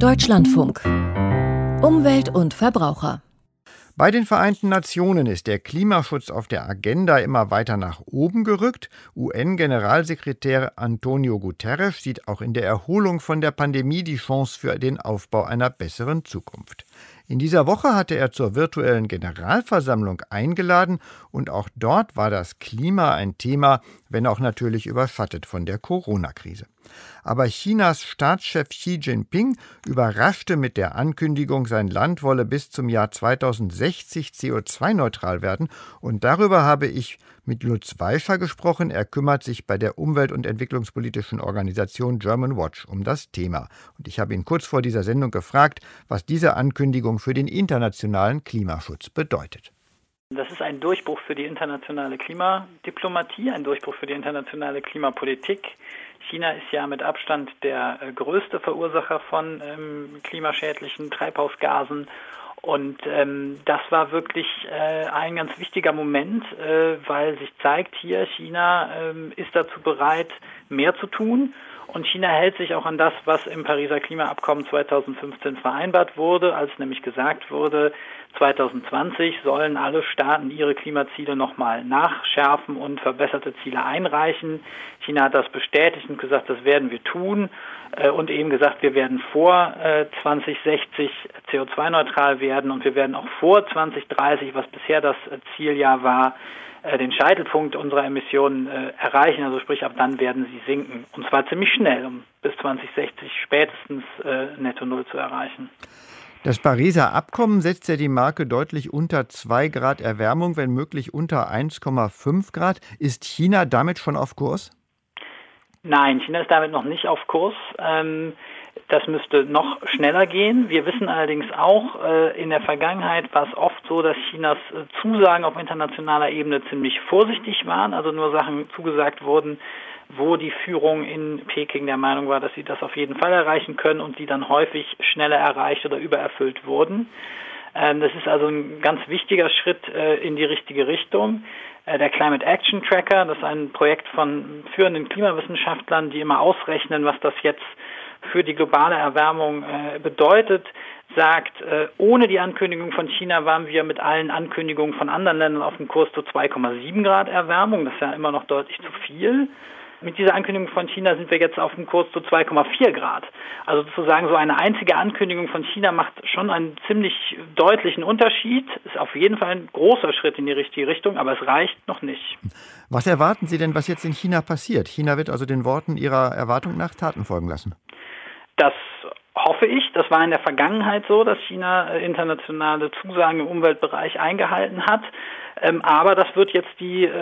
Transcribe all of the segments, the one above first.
Deutschlandfunk. Umwelt und Verbraucher. Bei den Vereinten Nationen ist der Klimaschutz auf der Agenda immer weiter nach oben gerückt. UN-Generalsekretär Antonio Guterres sieht auch in der Erholung von der Pandemie die Chance für den Aufbau einer besseren Zukunft. In dieser Woche hatte er zur virtuellen Generalversammlung eingeladen und auch dort war das Klima ein Thema, wenn auch natürlich überschattet von der Corona-Krise. Aber Chinas Staatschef Xi Jinping überraschte mit der Ankündigung, sein Land wolle bis zum Jahr 2060 CO2-neutral werden. Und darüber habe ich mit Lutz Weischer gesprochen. Er kümmert sich bei der umwelt- und entwicklungspolitischen Organisation German Watch um das Thema. Und ich habe ihn kurz vor dieser Sendung gefragt, was diese Ankündigung für den internationalen Klimaschutz bedeutet. Das ist ein Durchbruch für die internationale Klimadiplomatie, ein Durchbruch für die internationale Klimapolitik. China ist ja mit Abstand der größte Verursacher von klimaschädlichen Treibhausgasen. Und das war wirklich ein ganz wichtiger Moment, weil sich zeigt hier, China ist dazu bereit, mehr zu tun. Und China hält sich auch an das, was im Pariser Klimaabkommen 2015 vereinbart wurde, als nämlich gesagt wurde, 2020 sollen alle Staaten ihre Klimaziele nochmal nachschärfen und verbesserte Ziele einreichen. China hat das bestätigt und gesagt, das werden wir tun und eben gesagt, wir werden vor 2060 CO2-neutral werden und wir werden auch vor 2030, was bisher das Zieljahr war, den Scheitelpunkt unserer Emissionen erreichen, also sprich ab dann werden sie sinken. Und zwar ziemlich schnell, um bis 2060 spätestens Netto Null zu erreichen. Das Pariser Abkommen setzt ja die Marke deutlich unter 2 Grad Erwärmung, wenn möglich unter 1,5 Grad. Ist China damit schon auf Kurs? Nein, China ist damit noch nicht auf Kurs. Das müsste noch schneller gehen. Wir wissen allerdings auch, in der Vergangenheit war es oft so, dass Chinas Zusagen auf internationaler Ebene ziemlich vorsichtig waren, also nur Sachen zugesagt wurden, wo die Führung in Peking der Meinung war, dass sie das auf jeden Fall erreichen können und die dann häufig schneller erreicht oder übererfüllt wurden. Das ist also ein ganz wichtiger Schritt in die richtige Richtung. Der Climate Action Tracker, das ist ein Projekt von führenden Klimawissenschaftlern, die immer ausrechnen, was das jetzt für die globale Erwärmung bedeutet, sagt, ohne die Ankündigung von China waren wir mit allen Ankündigungen von anderen Ländern auf dem Kurs zu 2,7 Grad Erwärmung. Das ist ja immer noch deutlich zu viel. Mit dieser Ankündigung von China sind wir jetzt auf dem Kurs zu 2,4 Grad. Also sozusagen so eine einzige Ankündigung von China macht schon einen ziemlich deutlichen Unterschied. Ist auf jeden Fall ein großer Schritt in die richtige Richtung, aber es reicht noch nicht. Was erwarten Sie denn, was jetzt in China passiert? China wird also den Worten Ihrer Erwartung nach Taten folgen lassen. Das hoffe ich. Das war in der Vergangenheit so, dass China internationale Zusagen im Umweltbereich eingehalten hat. Aber das wird jetzt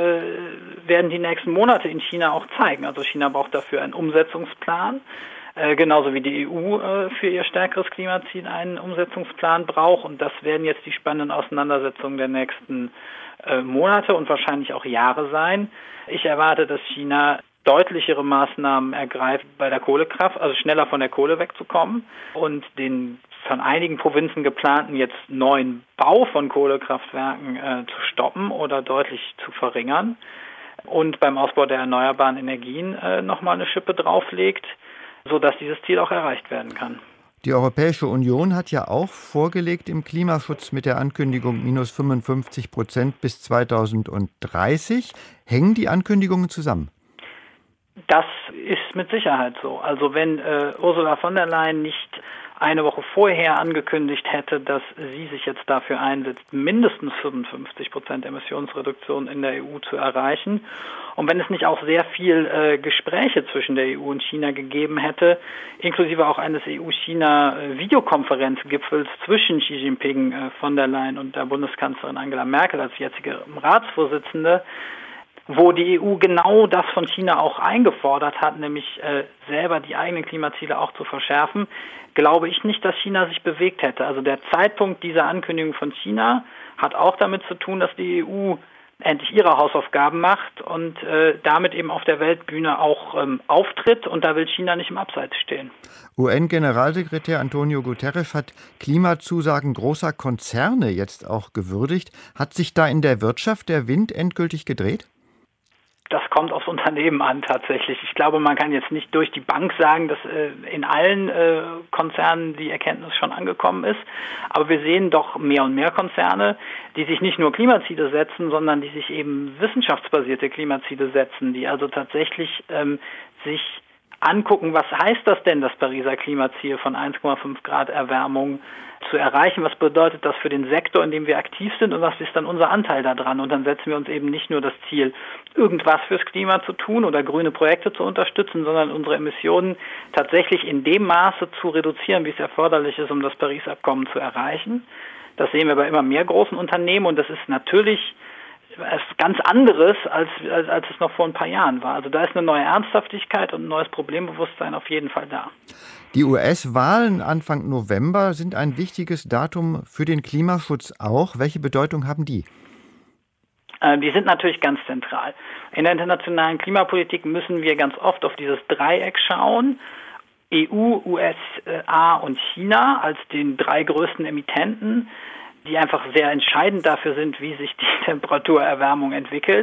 werden die nächsten Monate in China auch zeigen. Also China braucht dafür einen Umsetzungsplan, genauso wie die EU für ihr stärkeres Klimaziel einen Umsetzungsplan braucht. Und das werden jetzt die spannenden Auseinandersetzungen der nächsten Monate und wahrscheinlich auch Jahre sein. Ich erwarte, dass China deutlichere Maßnahmen ergreift bei der Kohlekraft, also schneller von der Kohle wegzukommen und den von einigen Provinzen geplanten jetzt neuen Bau von Kohlekraftwerken zu stoppen oder deutlich zu verringern und beim Ausbau der erneuerbaren Energien nochmal eine Schippe drauflegt, sodass dieses Ziel auch erreicht werden kann. Die Europäische Union hat ja auch vorgelegt im Klimaschutz mit der Ankündigung minus 55% bis 2030. Hängen die Ankündigungen zusammen? Das ist mit Sicherheit so. Also wenn Ursula von der Leyen nicht eine Woche vorher angekündigt hätte, dass sie sich jetzt dafür einsetzt, mindestens 55% Emissionsreduktion in der EU zu erreichen. Und wenn es nicht auch sehr viel Gespräche zwischen der EU und China gegeben hätte, inklusive auch eines EU-China-Videokonferenzgipfels zwischen Xi Jinping, von der Leyen und der Bundeskanzlerin Angela Merkel als jetzige Ratsvorsitzende, wo die EU genau das von China auch eingefordert hat, nämlich selber die eigenen Klimaziele auch zu verschärfen, glaube ich nicht, dass China sich bewegt hätte. Also der Zeitpunkt dieser Ankündigung von China hat auch damit zu tun, dass die EU endlich ihre Hausaufgaben macht und damit eben auf der Weltbühne auch auftritt. Und da will China nicht im Abseits stehen. UN-Generalsekretär Antonio Guterres hat Klimazusagen großer Konzerne jetzt auch gewürdigt. Hat sich da in der Wirtschaft der Wind endgültig gedreht? Das kommt aufs Unternehmen an tatsächlich. Ich glaube, man kann jetzt nicht durch die Bank sagen, dass in allen Konzernen die Erkenntnis schon angekommen ist. Aber wir sehen doch mehr und mehr Konzerne, die sich nicht nur Klimaziele setzen, sondern die sich eben wissenschaftsbasierte Klimaziele setzen, die also tatsächlich sich angucken, was heißt das denn, das Pariser Klimaziel von 1,5 Grad Erwärmung zu erreichen? Was bedeutet das für den Sektor, in dem wir aktiv sind und was ist dann unser Anteil daran? Und dann setzen wir uns eben nicht nur das Ziel, irgendwas fürs Klima zu tun oder grüne Projekte zu unterstützen, sondern unsere Emissionen tatsächlich in dem Maße zu reduzieren, wie es erforderlich ist, um das Paris-Abkommen zu erreichen. Das sehen wir bei immer mehr großen Unternehmen und das ist natürlich ganz anderes, als es noch vor ein paar Jahren war. Also da ist eine neue Ernsthaftigkeit und ein neues Problembewusstsein auf jeden Fall da. Die US-Wahlen Anfang November sind ein wichtiges Datum für den Klimaschutz auch. Welche Bedeutung haben die? Die sind natürlich ganz zentral. In der internationalen Klimapolitik müssen wir ganz oft auf dieses Dreieck schauen. EU, USA und China als den 3 größten Emittenten, die einfach sehr entscheidend dafür sind, wie sich die Temperaturerwärmung entwickelt.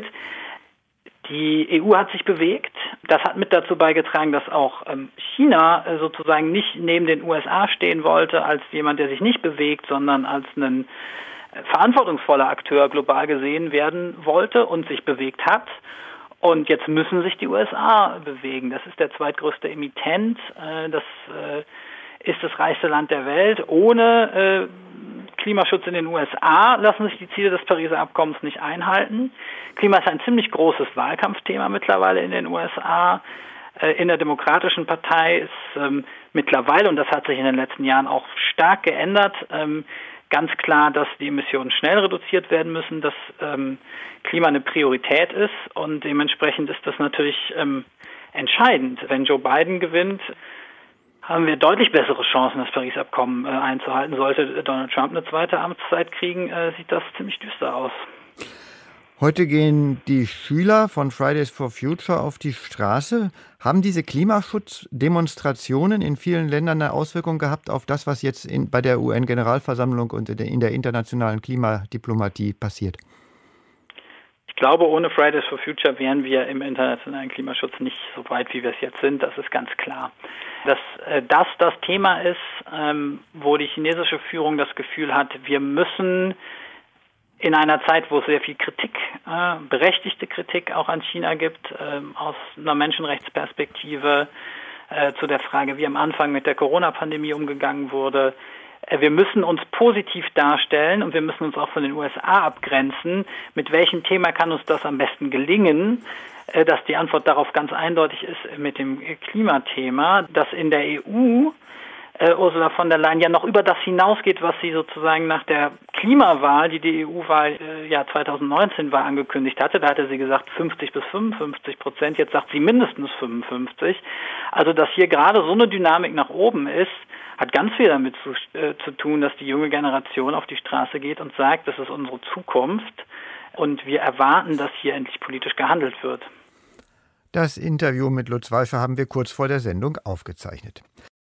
Die EU hat sich bewegt. Das hat mit dazu beigetragen, dass auch China sozusagen nicht neben den USA stehen wollte als jemand, der sich nicht bewegt, sondern als ein verantwortungsvoller Akteur global gesehen werden wollte und sich bewegt hat. Und jetzt müssen sich die USA bewegen. Das ist der zweitgrößte Emittent. Das ist das reichste Land der Welt. Ohne Klimaschutz in den USA lassen sich die Ziele des Pariser Abkommens nicht einhalten. Klima ist ein ziemlich großes Wahlkampfthema mittlerweile in den USA. In der Demokratischen Partei ist mittlerweile, und das hat sich in den letzten Jahren auch stark geändert, ganz klar, dass die Emissionen schnell reduziert werden müssen, dass Klima eine Priorität ist und dementsprechend ist das natürlich entscheidend. Wenn Joe Biden gewinnt, haben wir deutlich bessere Chancen, das Paris-Abkommen einzuhalten. Sollte Donald Trump eine zweite Amtszeit kriegen, sieht das ziemlich düster aus. Heute gehen die Schüler von Fridays for Future auf die Straße. Haben diese Klimaschutzdemonstrationen in vielen Ländern eine Auswirkung gehabt auf das, was jetzt bei der UN-Generalversammlung und in der internationalen Klimadiplomatie passiert? Ich glaube, ohne Fridays for Future wären wir im internationalen Klimaschutz nicht so weit, wie wir es jetzt sind. Das ist ganz klar. Dass das Thema ist, wo die chinesische Führung das Gefühl hat, wir müssen in einer Zeit, wo es sehr viel Kritik, berechtigte Kritik auch an China gibt, aus einer Menschenrechtsperspektive, zu der Frage, wie am Anfang mit der Corona-Pandemie umgegangen wurde. Wir müssen uns positiv darstellen und wir müssen uns auch von den USA abgrenzen. Mit welchem Thema kann uns das am besten gelingen? Dass die Antwort darauf ganz eindeutig ist mit dem Klimathema, dass in der EU Ursula von der Leyen ja noch über das hinausgeht, was sie sozusagen nach der Klimawahl, die EU-Wahl 2019 war, angekündigt hatte. Da hatte sie gesagt 50 bis 55%, jetzt sagt sie mindestens 55%. Also dass hier gerade so eine Dynamik nach oben ist, hat ganz viel damit zu tun, dass die junge Generation auf die Straße geht und sagt, das ist unsere Zukunft und wir erwarten, dass hier endlich politisch gehandelt wird. Das Interview mit Lutz Walscher haben wir kurz vor der Sendung aufgezeichnet.